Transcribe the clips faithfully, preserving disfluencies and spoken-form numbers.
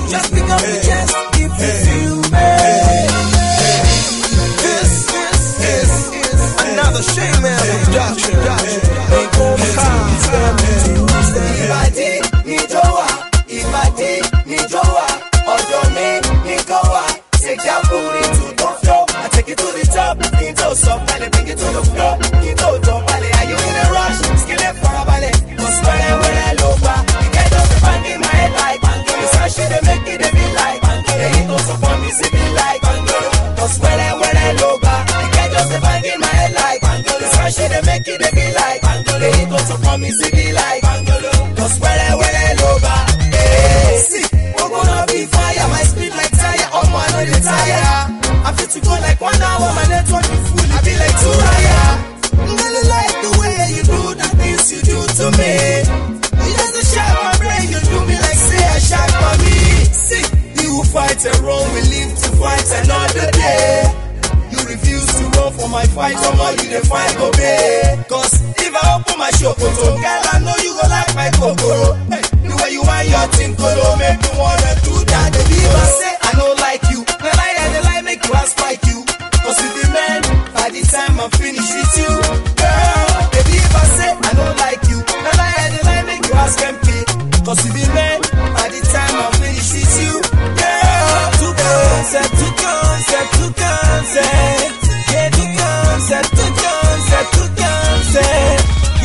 Just pick up the chest if you feel me. This, this, this is another Shane Man production. They call me Tuesday, Tuesday. Ìbàdí ni Joa, Ìbàdí ni Joa, ọ̀dọ̀ mi ni Goa. Take that booty to the floor, I take it to the top. Into some ballet, bring it to the floor. Into top ballet, are you in a rush? Skill it for a ballet, cause when I wear a loba, you get up the bang in my head like Bangolo. So she they make it, they be like Bangolo. They hit also for me, see me like Bangolo. Cause when I wear a loba, you get up the bang in my head like Bangolo. So she they make it, they be like Bangolo. They hit also for me, see me like Bangolo. Cause when I wear a loba, hey, see, we're gonna be fire, my speed like tire, oh man, I know tire. I feel to go like one hour, my network is full, I be like two higher. I'm gonna like the way you do the things you do to me. You just shock my brain, you do me like say I shock for me. See, you will fight and run, we live to fight another day. You refuse to run for my fight, come on, you the fight, obey. Cause if I open my shop, girl, I know you go like my kokoro. Hey, the way you want your thing, kolo, make me wanna do that. The diva say I don't like you, the lie and the lie make you ask like you. Cause with the man, by the time I'm finished with you, girl, the diva say I don't like you, the lie and the lie make you ask M K. Cause with the man, by the time I'm finished with you, girl, Two concept, two concept, two concept. Yeah, two concept, two concept, two concept.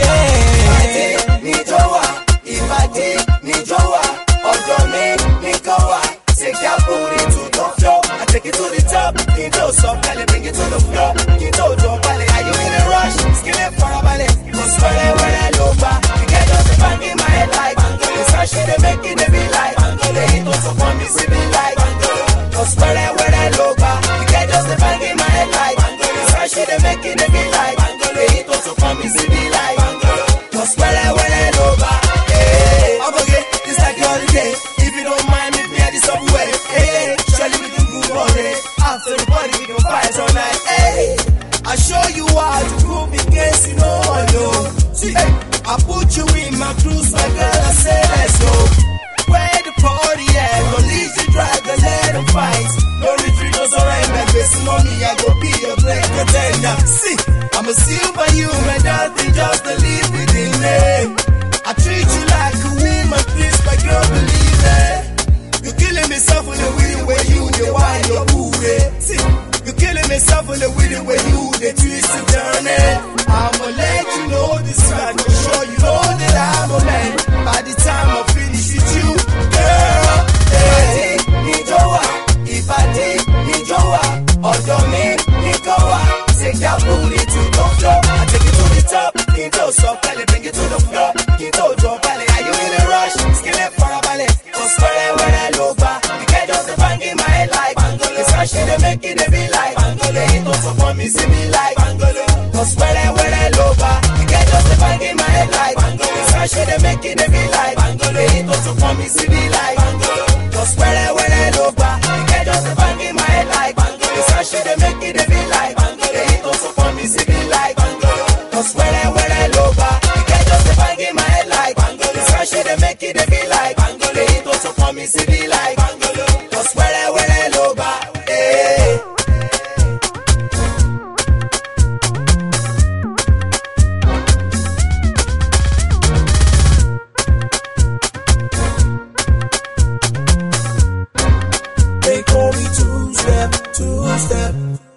Ìbàdí Yeah. ni Joa, Ìbàdí ni Joa, ọ̀dọ̀ mi ni Goa. Take that booty to the floor, I take it to the top. Into some ballet, bring it to the floor. Into some ballet, are you in a rush? Skill it for a ballet, cause when I wear a loba, you get just the bang in my head like Bangolo. So she they make it, they be like Bangolo. They hit also for me, see me like Bangolo. Cause when I wear a loba, you get just the bang in my head like Bangolo. So she they make it, they be like Bangolo. They hit also for me, see me like Bangolo. Cause when I wear a loba, hey, I'm okay, it's like your holiday. If you don't mind, meet me at the subway. Hey, surely we can go on it. After the party, we can fight all night. Hey, I show you how to prove in case you know I know. See, hey, I put you in my cruise, my girl, I say let's go. Where the party at? Release the driver, let them fight. No retreat, no surrender. Best money, I go be your great contender. See, I'ma silver you, my nothing just to live within me. I treat you like a woman, please, my girl, believe me. You're killing me softly with the way you, the wine, your booty. See, you're killing me softly with the way you, the twist and turn it. I'ma let you know this right, to show you know that I'm a man. By the time I finish with you, girl, Ìbàdí ni Joa, Ìbàdí ni Joa, ọ̀dọ̀ mi ni Goa. Take that booty to the floor, I take it to the top. Into some ballet, bring it to the floor. Into some ballet, are you in a rush? Skill it for a ballet, cause when I wear a loba, you get just the bang in my head like Bangolo. It's how she they make it, they be like Bangolo. They hit also for me, see me like Bangolo. Cause when I wear a loba, you get just the bang in my head like Bangolo. It's how she they make it, they be like Bangolo. They hit also for me, see me like Bangolo. Cause when I wear a loba, you get just the bang in my head like Bangolo. It's how she they make it, they be like Bangolo. They hit also for me, see me like Bangolo. Cause when I wear a loba, you get just the bang in my head like Bangolo. It's how she they make it, they be like Bangolo. They hit also for me, see me like Bangolo. Cause when I wear a loba, hey. They call me two step, two step.